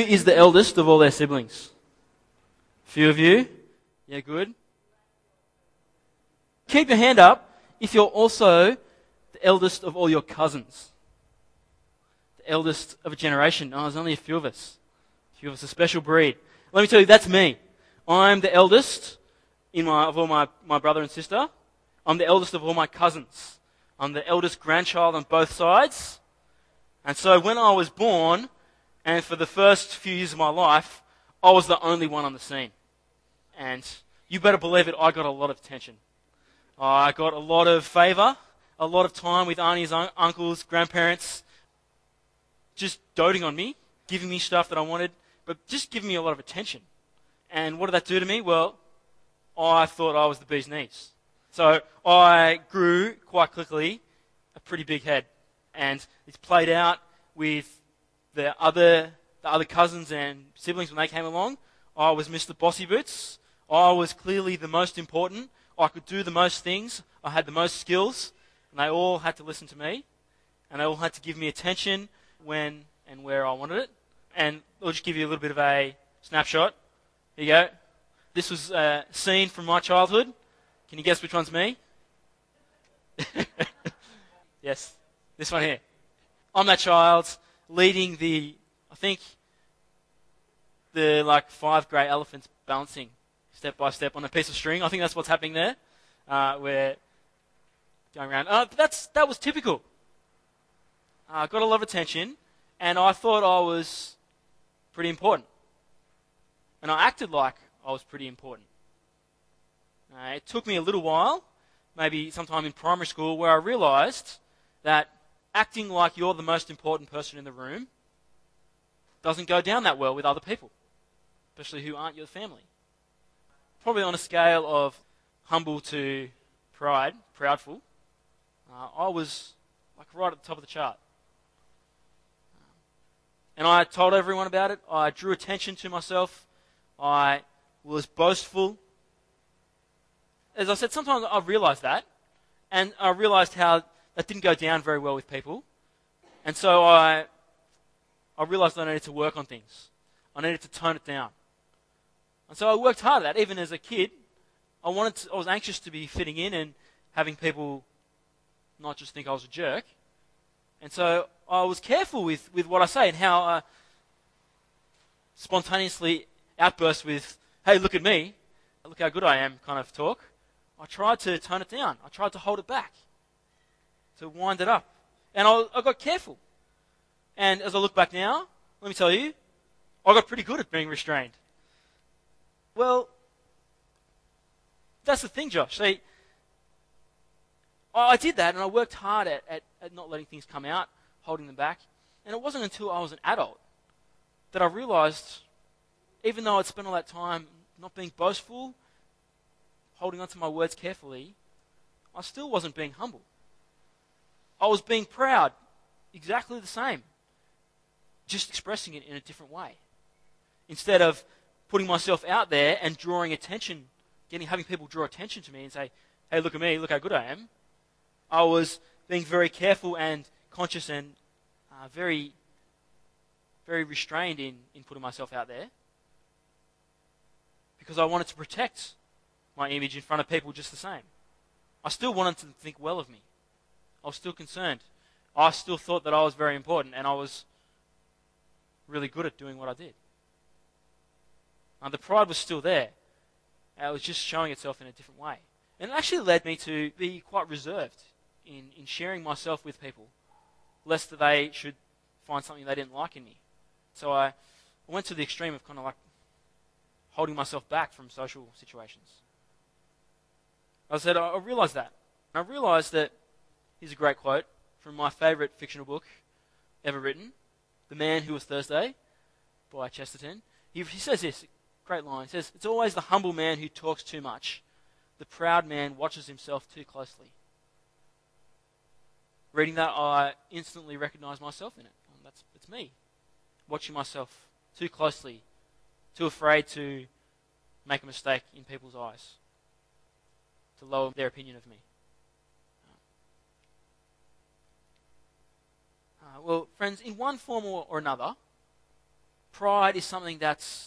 is the eldest of all their siblings? A few of you? Yeah, good. Keep your hand up if you're also the eldest of all your cousins. The eldest of a generation. Oh, there's only a few of us. A few of us, a special breed. Let me tell you, that's me. I'm the eldest of all my brother and sister. I'm the eldest of all my cousins. I'm the eldest grandchild on both sides. And so when I was born, and for the first few years of my life, I was the only one on the scene. And you better believe it, I got a lot of attention. I got a lot of favour, a lot of time with aunties, uncles, grandparents, just doting on me, giving me stuff that I wanted, but just giving me a lot of attention. And what did that do to me? Well, I thought I was the bee's knees. So I grew quite quickly a pretty big head. And it's played out with the other cousins and siblings when they came along. I was Mr. Bossy Boots. I was clearly the most important. I could do the most things. I had the most skills. And they all had to listen to me. And they all had to give me attention when and where I wanted it. And I'll just give you a little bit of a snapshot. Here you go. This was a scene from my childhood. Can you guess which one's me? Yes, this one here. I'm that child leading the 5 grey elephants bouncing step by step on a piece of string. I think that's what's happening there. We're going around. That was typical. I got a lot of attention, and I thought I was pretty important. And I acted like I was pretty important. It took me a little while, maybe sometime in primary school, where I realised that acting like you're the most important person in the room doesn't go down that well with other people, especially who aren't your family. Probably on a scale of humble to proudful, I was like right at the top of the chart. And I told everyone about it. I drew attention to myself. I was boastful. As I said, sometimes I realised that, and I realised how that didn't go down very well with people. And so I realised I needed to work on things. I needed to tone it down. And so I worked hard at that. Even as a kid, I was anxious to be fitting in and having people not just think I was a jerk. And so I was careful with what I say and how I spontaneously outburst with, hey, look at me, look how good I am kind of talk. I tried to tone it down. I tried to hold it back, to wind it up. And I got careful. And as I look back now, let me tell you, I got pretty good at being restrained. Well, that's the thing, Josh. See, I did that, and I worked hard at not letting things come out, holding them back. And it wasn't until I was an adult that I realised, even though I'd spent all that time not being boastful, holding on to my words carefully, I still wasn't being humble. I was being proud, exactly the same, just expressing it in a different way. Instead of putting myself out there and drawing attention, having people draw attention to me and say, hey, look at me, look how good I am, I was being very careful and conscious and very, very restrained in putting myself out there, because I wanted to protect my image in front of people just the same. I still wanted them to think well of me. I was still concerned. I still thought that I was very important, and I was really good at doing what I did. The pride was still there. It was just showing itself in a different way. And it actually led me to be quite reserved in sharing myself with people, lest that they should find something they didn't like in me. So I went to the extreme of kind of like holding myself back from social situations. I said, I realised that. I realised that, here's a great quote from my favourite fictional book ever written, The Man Who Was Thursday, by Chesterton. He says this, great line. He says, it's always the humble man who talks too much. The proud man watches himself too closely. Reading that, I instantly recognised myself in it. It's me, watching myself too closely, too afraid to make a mistake in people's eyes, to lower their opinion of me. Well, friends, in one form or another, pride is something that's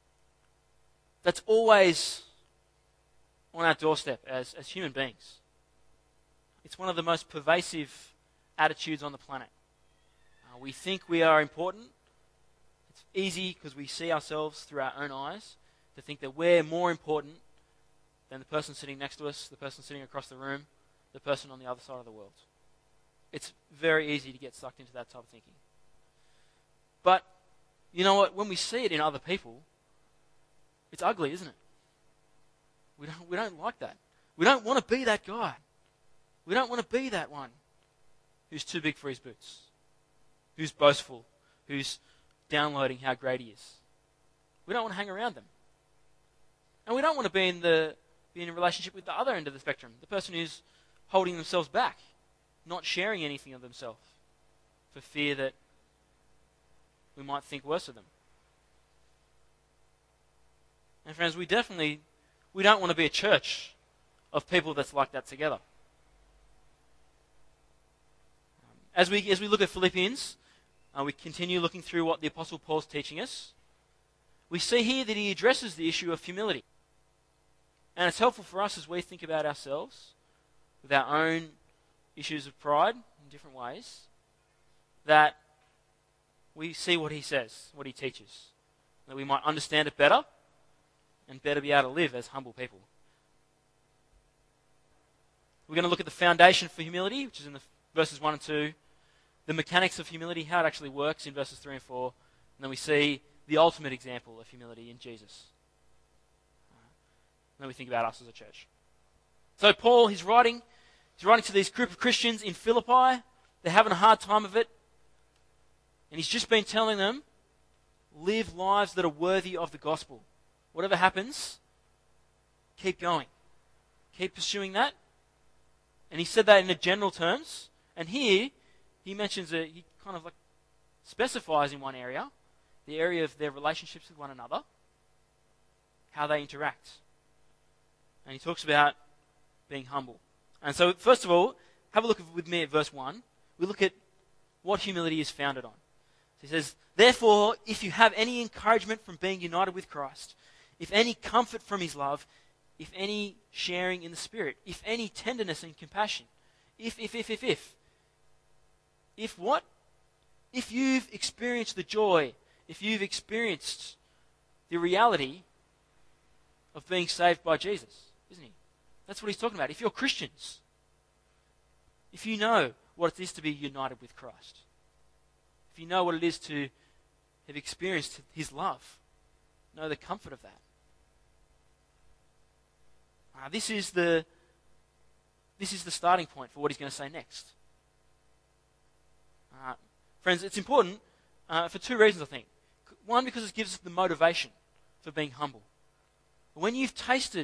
always on our doorstep as human beings. It's one of the most pervasive attitudes on the planet. We think we are important. It's easy because we see ourselves through our own eyes to think that we're more important than the person sitting next to us, the person sitting across the room, the person on the other side of the world. It's very easy to get sucked into that type of thinking. But, you know what? When we see it in other people, it's ugly, isn't it? We don't like that. We don't want to be that guy. We don't want to be that one who's too big for his boots, who's boastful, who's downloading how great he is. We don't want to hang around them. And we don't want to be in a relationship with the other end of the spectrum, the person who's holding themselves back, not sharing anything of themselves for fear that we might think worse of them. And friends, we don't want to be a church of people that's like that together. As we look at Philippians, we continue looking through what the Apostle Paul's teaching us. We see here that he addresses the issue of humility. And it's helpful for us as we think about ourselves with our own issues of pride in different ways, that we see what he says, what he teaches, that we might understand it better and better be able to live as humble people. We're going to look at the foundation for humility, which is in the verses 1 and 2, the mechanics of humility, how it actually works in verses 3 and 4, and then we see the ultimate example of humility in Jesus. And then we think about us as a church. So Paul, he's writing to this group of Christians in Philippi. They're having a hard time of it. And he's just been telling them, live lives that are worthy of the gospel. Whatever happens, keep going. Keep pursuing that. And he said that in general terms. And here, he mentions he kind of like specifies in one area, the area of their relationships with one another, how they interact. And he talks about being humble. And so, first of all, have a look with me at verse 1. We look at what humility is founded on. So he says, therefore, if you have any encouragement from being united with Christ, if any comfort from his love, if any sharing in the Spirit, if any tenderness and compassion, if what? If you've experienced the joy, if you've experienced the reality of being saved by Jesus, isn't he? That's what he's talking about. If you're Christians, if you know what it is to be united with Christ, if you know what it is to have experienced his love, know the comfort of that. This is the starting point for what he's going to say next. Friends, it's important for two reasons, I think. One, because it gives us the motivation for being humble. When you've tasted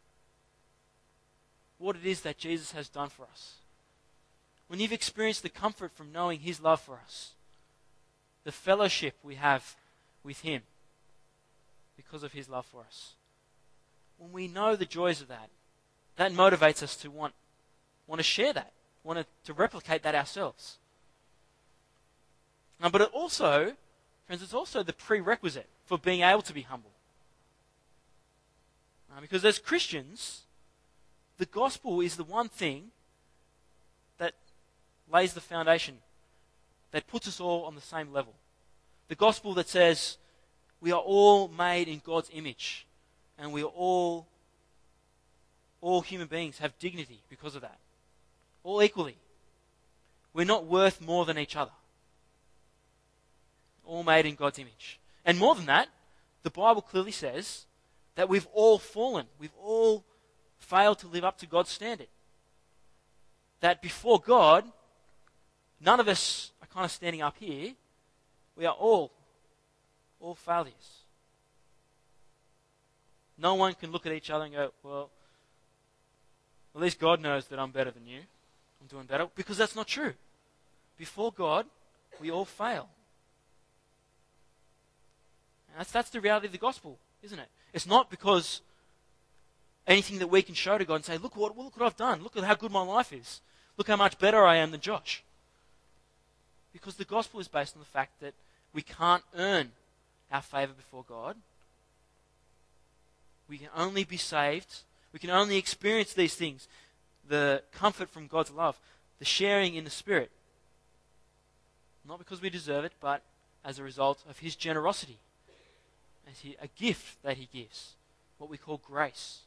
what it is that Jesus has done for us, when you've experienced the comfort from knowing his love for us, the fellowship we have with him because of his love for us, when we know the joys of that, that motivates us to want to share that, want to replicate that ourselves. But it also, friends, it's also the prerequisite for being able to be humble. Because as Christians, the gospel is the one thing that lays the foundation, that puts us all on the same level. The gospel that says we are all made in God's image, and we are all human beings have dignity because of that. All equally. We're not worth more than each other. All made in God's image. And more than that, the Bible clearly says that we've all fallen. We've all failed to live up to God's standard. That before God, none of us are kind of standing up here. We are all failures. No one can look at each other and go, well, at least God knows that I'm better than you. I'm doing better. Because that's not true. Before God, we all fail. And that's the reality of the gospel, isn't it? It's not because anything that we can show to God and say, look what I've done. Look at how good my life is. Look how much better I am than Josh. Because the gospel is based on the fact that we can't earn have favor before God. We can only be saved. We can only experience these things. The comfort from God's love. The sharing in the Spirit. Not because we deserve it, but as a result of His generosity. As a gift that He gives. What we call grace.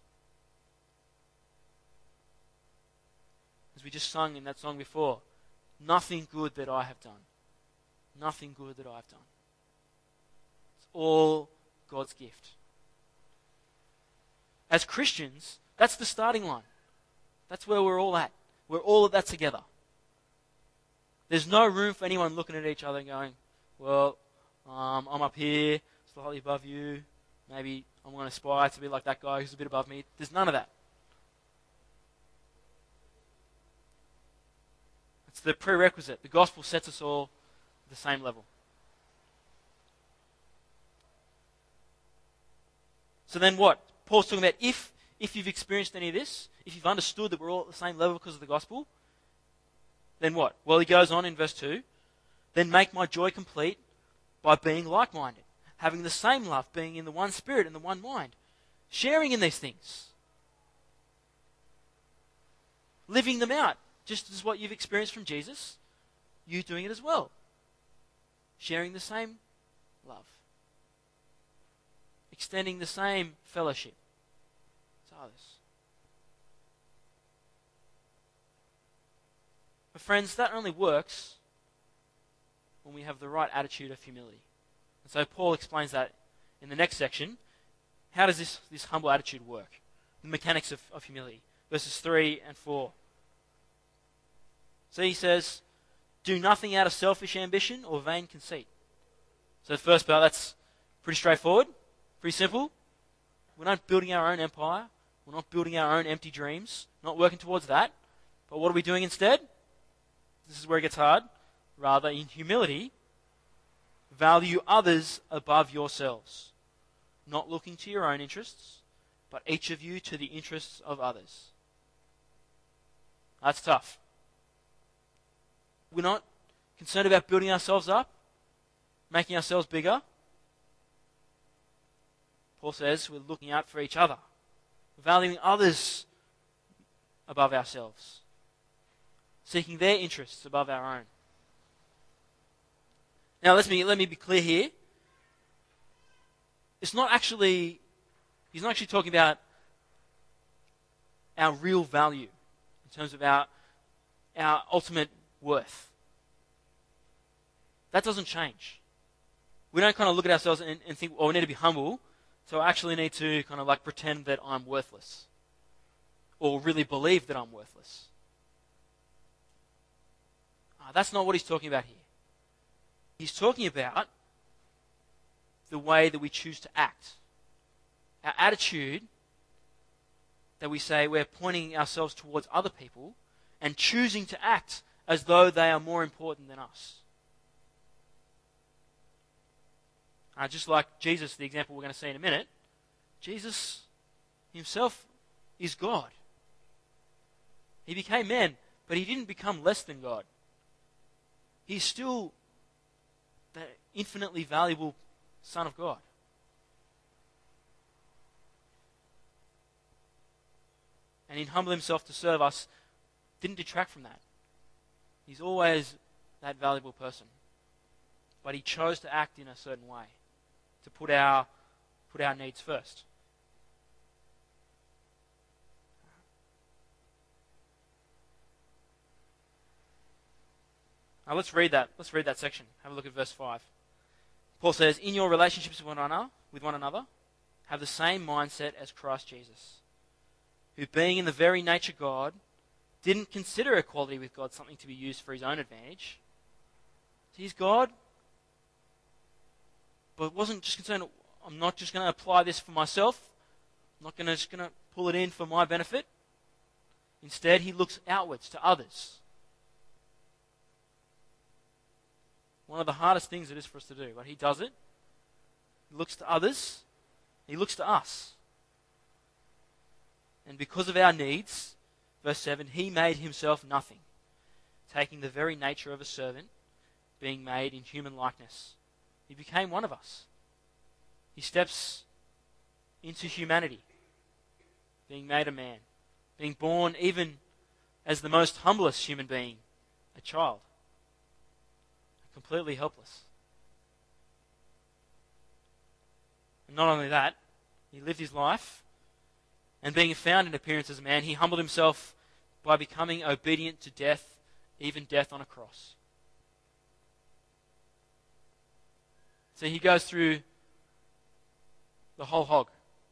As we just sung in that song before. Nothing good that I have done. Nothing good that I've done. It's all God's gift. As Christians, that's the starting line. That's where we're all at. We're all at that together. There's no room for anyone looking at each other and going, well, I'm up here, slightly above you. Maybe I'm going to aspire to be like that guy who's a bit above me. There's none of that. It's the prerequisite. The gospel sets us all at the same level. So then what? Paul's talking about if you've experienced any of this, if you've understood that we're all at the same level because of the gospel, then what? Well, he goes on in verse 2, then make my joy complete by being like-minded, having the same love, being in the one spirit and the one mind, sharing in these things, living them out, just as what you've experienced from Jesus, you doing it as well, sharing the same love, extending the same fellowship to others. But friends, that only works when we have the right attitude of humility. And so Paul explains that in the next section. How does this humble attitude work? The mechanics of humility. Verses 3 and 4. So he says, do nothing out of selfish ambition or vain conceit. So the first part, that's pretty straightforward, pretty simple. We're not building our own empire. We're not building our own empty dreams. Not working towards that. But what are we doing instead? This is where it gets hard. Rather, in humility, value others above yourselves. Not looking to your own interests, but each of you to the interests of others. That's tough. We're not concerned about building ourselves up, making ourselves bigger. Paul says we're looking out for each other, valuing others above ourselves, seeking their interests above our own. Now let me be clear here. He's not actually talking about our real value in terms of our ultimate worth. That doesn't change. We don't kind of look at ourselves and think, oh, we need to be humble, so I actually need to kind of like pretend that I'm worthless. Or really believe that I'm worthless. That's not what he's talking about here. He's talking about the way that we choose to act. Our attitude that we say we're pointing ourselves towards other people and choosing to act as though they are more important than us. Just like Jesus, the example we're going to see in a minute, Jesus himself is God. He became man, but he didn't become less than God. He's still the infinitely valuable Son of God. And in humbling himself to serve us, didn't detract from that. He's always that valuable person. But he chose to act in a certain way, to put our needs first. Now let's read that. Let's read that section. Have a look at verse 5. Paul says, in your relationships with one another, have the same mindset as Christ Jesus, who being in the very nature God, didn't consider equality with God something to be used for his own advantage. He's God, but wasn't just concerned, I'm not just going to apply this for myself. I'm not just going to pull it in for my benefit. Instead, he looks outwards to others. One of the hardest things it is for us to do, but he does it. He looks to others. He looks to us. And because of our needs, verse 7, he made himself nothing, taking the very nature of a servant, being made in human likeness. He became one of us. He steps into humanity, being made a man, being born even as the most humblest human being, a child, completely helpless. And not only that, he lived his life, and being found in appearance as a man, he humbled himself by becoming obedient to death, even death on a cross. So he goes through the whole hog.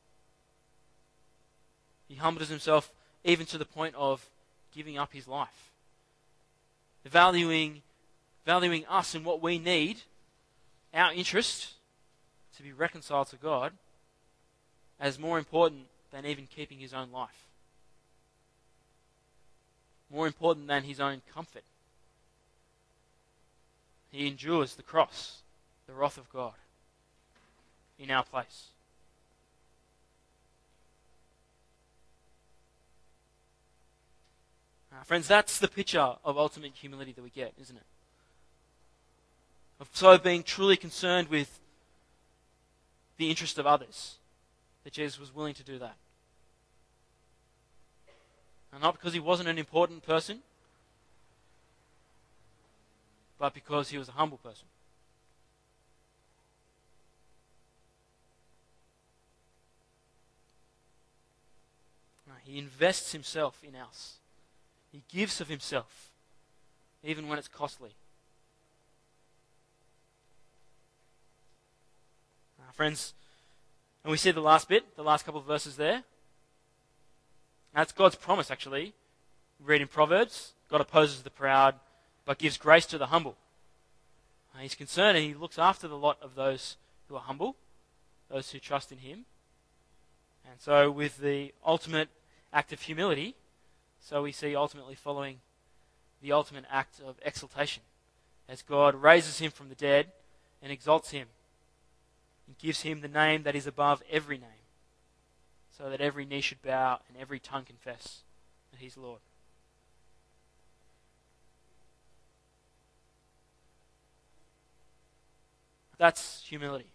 He humbled himself even to the point of giving up his life. Valuing us and what we need, our interest, to be reconciled to God, as more important than even keeping his own life. More important than his own comfort. He endures the cross, the wrath of God, in our place. Friends, that's the picture of ultimate humility that we get, isn't it? Of so being truly concerned with the interest of others, that Jesus was willing to do that. And not because he wasn't an important person, but because he was a humble person. He invests himself in us. He gives of himself, even when it's costly. Friends, and we see the last bit, the last couple of verses there. That's God's promise, actually. We read in Proverbs, God opposes the proud, but gives grace to the humble. He's concerned and he looks after the lot of those who are humble, those who trust in him. And so with the ultimate act of humility, so we see ultimately following the ultimate act of exaltation, as God raises him from the dead and exalts him and gives him the name that is above every name, so that every knee should bow and every tongue confess that he's Lord. That's humility.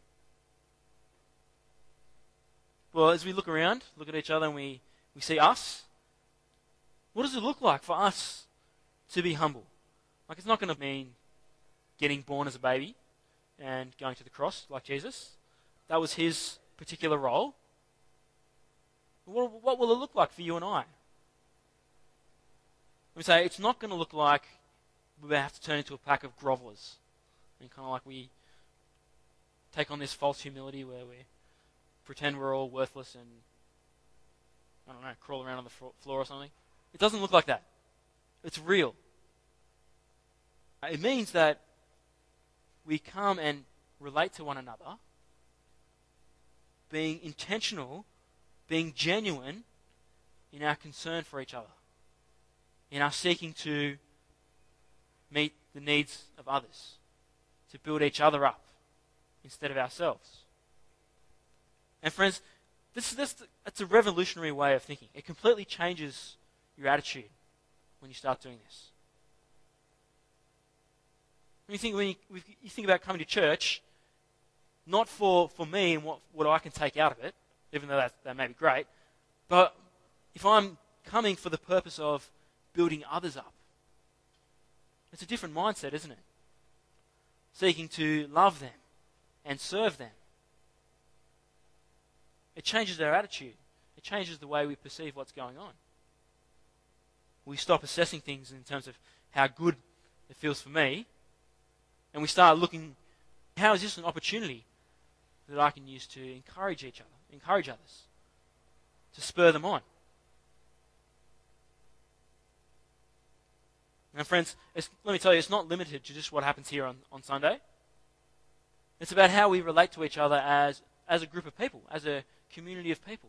Well, as we look around, look at each other and we see us, what does it look like for us to be humble? Like, it's not going to mean getting born as a baby and going to the cross like Jesus. That was his particular role. What will it look like for you and I? Let me say, it's not going to look like we have to turn into a pack of grovelers. And kind of like we take on this false humility where we pretend we're all worthless and, I don't know, crawl around on the floor or something. It doesn't look like that. It's real. It means that we come and relate to one another, being intentional, being genuine in our concern for each other, in our seeking to meet the needs of others, to build each other up instead of ourselves. And friends, that's a revolutionary way of thinking. It completely changes your attitude when you start doing this. When you think about coming to church, not for me and what I can take out of it, even though that may be great, but if I'm coming for the purpose of building others up, it's a different mindset, isn't it? Seeking to love them and serve them. It changes our attitude. It changes the way we perceive what's going on. We stop assessing things in terms of how good it feels for me, and we start looking, how is this an opportunity that I can use to encourage each other, encourage others, to spur them on. And friends, let me tell you, it's not limited to just what happens here on Sunday. It's about how we relate to each other as a group of people, as a community of people.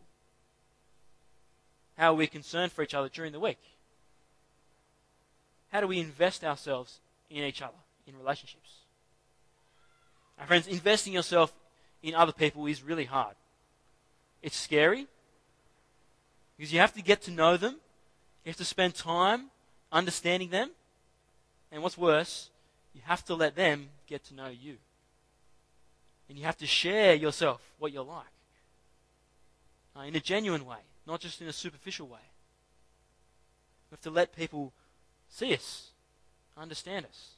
How we're concerned for each other during the week. How do we invest ourselves in each other, in relationships? Our friends, investing yourself in other people is really hard. It's scary because you have to get to know them. You have to spend time understanding them. And what's worse, you have to let them get to know you. And you have to share yourself, what you're like, in a genuine way, not just in a superficial way. We have to let people see us, understand us.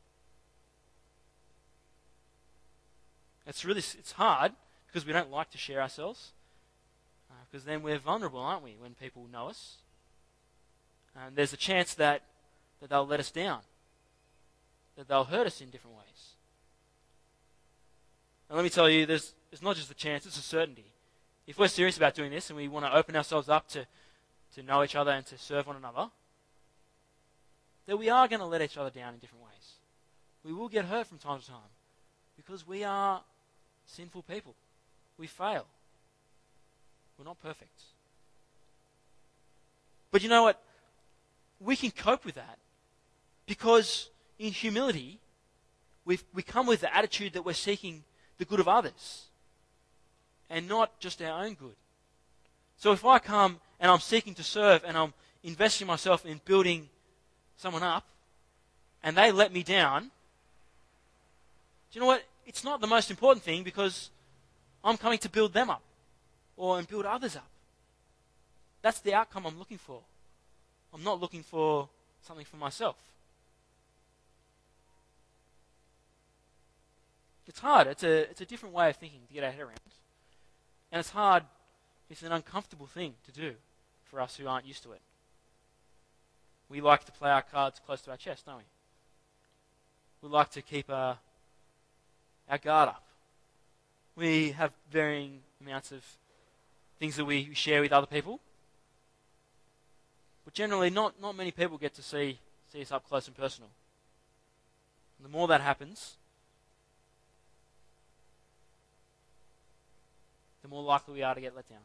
It's hard because we don't like to share ourselves, because then we're vulnerable, aren't we, when people know us? And there's a chance that they'll let us down, that they'll hurt us in different ways. And let me tell you, it's not just a chance, it's a certainty. If we're serious about doing this and we want to open ourselves up to know each other and to serve one another, then we are going to let each other down in different ways. We will get hurt from time to time because we are sinful people. We fail. We're not perfect. But you know what? We can cope with that because in humility, we come with the attitude that we're seeking the good of others and not just our own good. So if I come and I'm seeking to serve and I'm investing myself in building someone up and they let me down, do you know what? It's not the most important thing because I'm coming to build them up and build others up. That's the outcome I'm looking for. I'm not looking for something for myself. It's hard. It's a different way of thinking to get our head around. And it's hard. It's an uncomfortable thing to do for us who aren't used to it. We like to play our cards close to our chest, don't we? We like to keep our guard up. We have varying amounts of things that we share with other people. But generally, not many people get to see us up close and personal. And the more that happens, the more likely we are to get let down.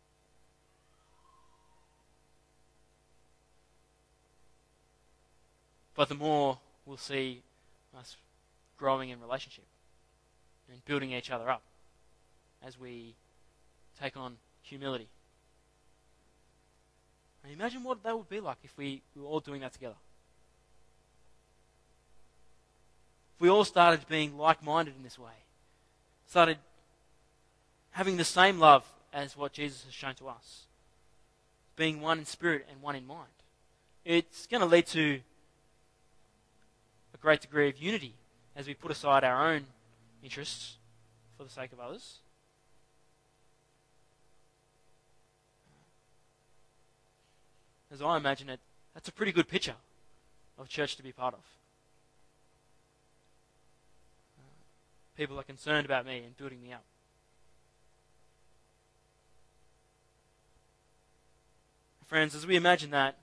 But the more we'll see us growing in relationship and building each other up as we take on humility. And imagine what that would be like if we were all doing that together. If we all started being like-minded in this way, started having the same love as what Jesus has shown to us, being one in spirit and one in mind, it's going to lead to a great degree of unity as we put aside our own interests for the sake of others. As I imagine it, that's a pretty good picture of church to be part of. People are concerned about me and building me up. Friends, as we imagine that,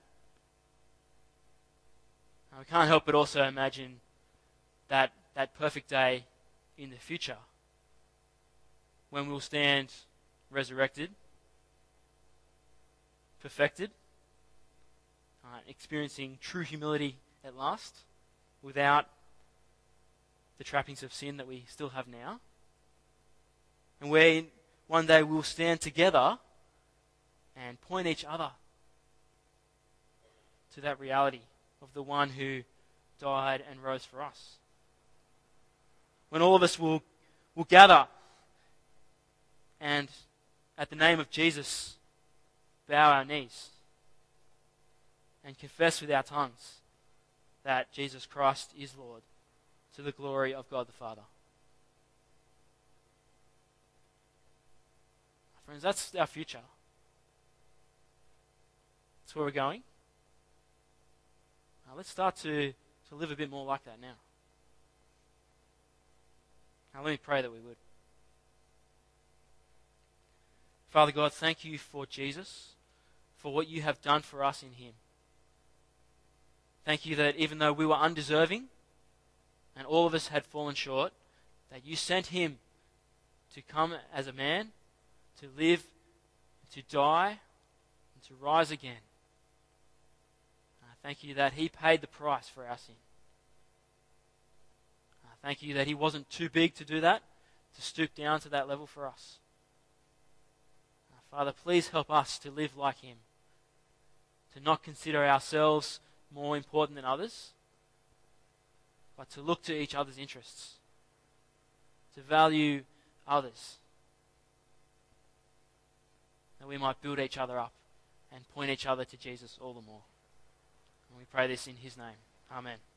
we can't help but also imagine that perfect day in the future when we'll stand resurrected, perfected, experiencing true humility at last, without the trappings of sin that we still have now. And where one day we'll stand together and point each other to that reality of the one who died and rose for us. When all of us will gather and at the name of Jesus bow our knees and confess with our tongues that Jesus Christ is Lord, to the glory of God the Father. Friends, that's our future. That's where we're going. Now let's start to live a bit more like that now. Now let me pray that we would. Father God, thank you for Jesus, for what you have done for us in him. Thank you that even though we were undeserving and all of us had fallen short, that you sent him to come as a man, to live, to die, and to rise again. Thank you that he paid the price for our sin. Thank you that he wasn't too big to do that, to stoop down to that level for us. Father, please help us to live like him, to not consider ourselves more important than others, but to look to each other's interests, to value others. That we might build each other up and point each other to Jesus all the more. And we pray this in his name. Amen.